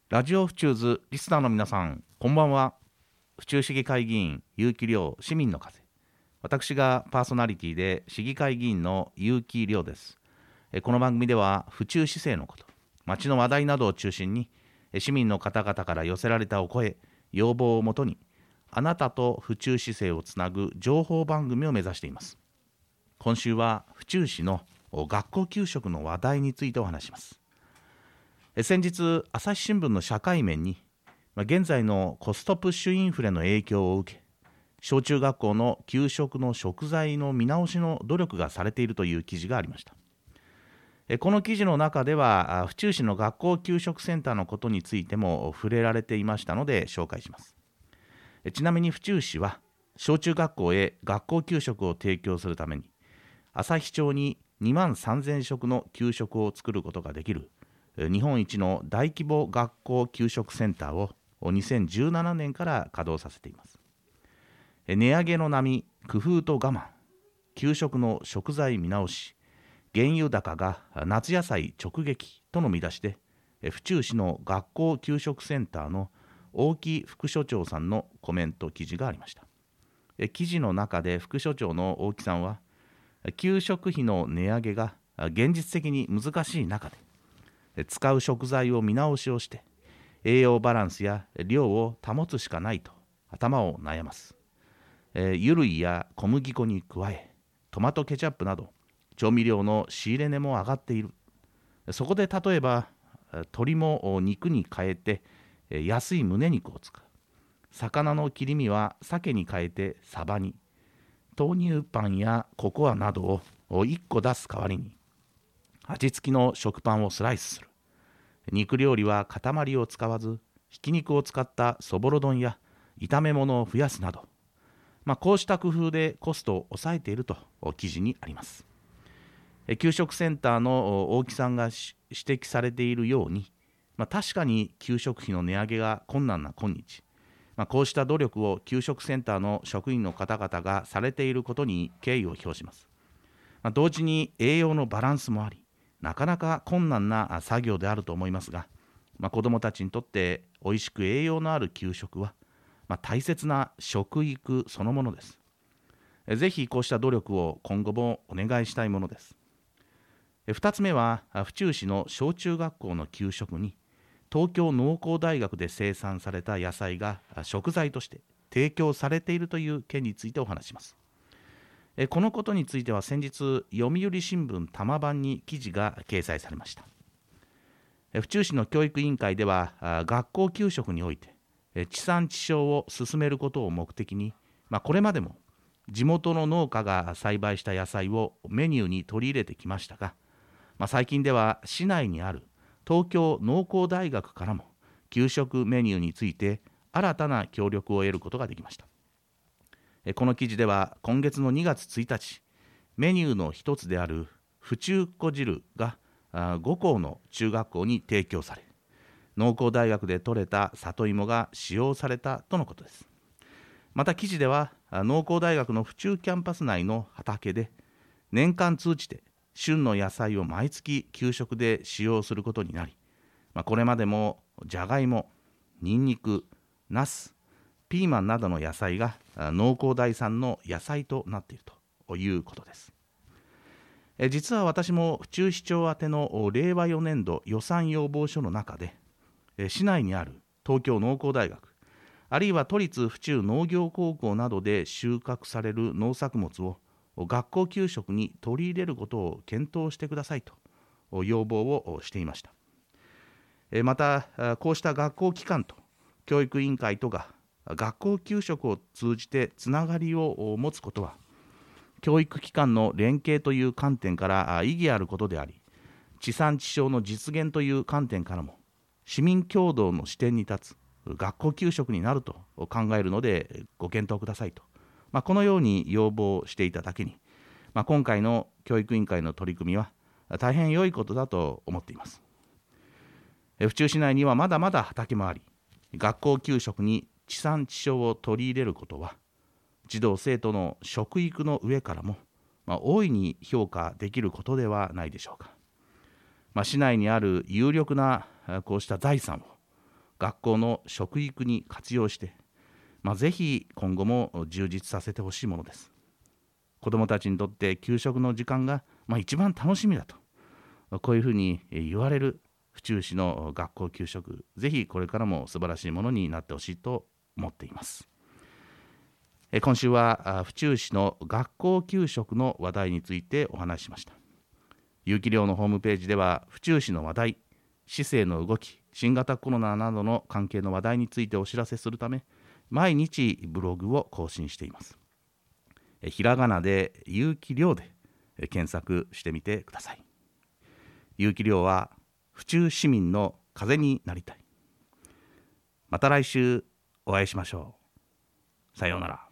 ラジオ府中ズリスナーの皆さん、こんばんは。府中市議会議員結城亮市民の風。私がパーソナリティで市議会議員の結城亮です。この番組では府中市政のこと、町の話題などを中心に市民の方々から寄せられたお声、要望をもとにあなたと府中市政をつなぐ情報番組を目指しています。今週は府中市の学校給食の話題についてお話します。先日、朝日新聞の社会面に、現在のコストプッシュインフレの影響を受け、小中学校の給食の食材の見直しの努力がされているという記事がありました。この記事の中では、府中市の学校給食センターのことについても触れられていましたので紹介します。ちなみに府中市は、小中学校へ学校給食を提供するために、朝日町に2万3000食の給食を作ることができる日本一の大規模学校給食センターを2017年から稼働させています。値上げの波、工夫と我慢、給食の食材見直し、原油高が夏野菜直撃との見出しで、府中市の学校給食センターの大木副所長さんのコメント記事がありました。記事の中で副所長の大木さんは、給食費の値上げが現実的に難しい中で、使う食材を見直しをして栄養バランスや量を保つしかないと頭を悩ます。油類や小麦粉に加えトマトケチャップなど調味料の仕入れ値も上がっている。そこで例えば鶏も肉に変えて安い胸肉を使う。魚の切り身は鮭に変えてサバに。豆乳パンやココアなどを1個出す代わりに味付きの食パンをスライスする。肉料理は塊を使わず、ひき肉を使ったそぼろ丼や炒め物を増やすなど、こうした工夫でコストを抑えていると記事にあります。給食センターの大木さんが指摘されているように、確かに給食費の値上げが困難な今日、こうした努力を給食センターの職員の方々がされていることに敬意を表します。同時に栄養のバランスもあり、なかなか困難な作業であると思いますが、子どもたちにとっておいしく栄養のある給食は、大切な食育そのものです。ぜひこうした努力を今後もお願いしたいものです。2つ目は、府中市の小中学校の給食に東京農工大学で生産された野菜が食材として提供されているという件についてお話します。このことについては先日、読売新聞多摩版に記事が掲載されました。府中市の教育委員会では、学校給食において地産地消を進めることを目的に、これまでも地元の農家が栽培した野菜をメニューに取り入れてきましたが、最近では市内にある東京農工大学からも給食メニューについて新たな協力を得ることができました。この記事では今月の2月1日、メニューの一つである府中っこ汁が5校の中学校に提供され、農工大学で採れた里芋が使用されたとのことです。また記事では農工大学の府中キャンパス内の畑で年間通じて旬の野菜を毎月給食で使用することになり、これまでもじゃがいも、にんにく、ナス、ピーマンなどの野菜が農工大産の野菜となっているということです。実は私も府中市長宛ての令和4年度予算要望書の中で、市内にある東京農工大学、あるいは都立府中農業高校などで収穫される農作物を学校給食に取り入れることを検討してくださいと要望をしていました。またこうした学校機関と教育委員会とが学校給食を通じてつながりを持つことは、教育機関の連携という観点から意義あることであり、地産地消の実現という観点からも市民共同の視点に立つ学校給食になると考えるのでご検討くださいと、このように要望していただけに、今回の教育委員会の取り組みは大変良いことだと思っています。府中市内にはまだまだ畑もあり、学校給食に地産地消を取り入れることは児童生徒の食育の上からも、大いに評価できることではないでしょうか。市内にある有力なこうした財産学校の食育に活用して、ぜひ今後も充実させてほしいものです。子どもたちにとって給食の時間が一番楽しみだと、こういうふうに言われる府中市の学校給食、ぜひこれからも素晴らしいものになってほしいと思っています。今週は府中市の学校給食の話題についてお話ししました。有機寮のホームページでは府中市の話題、市政の動き、新型コロナなどの関係の話題についてお知らせするため、毎日ブログを更新しています。ひらがなで有機寮で検索してみてください。有機寮は府中市民の風になりたい。また来週お会いしましょう。さようなら。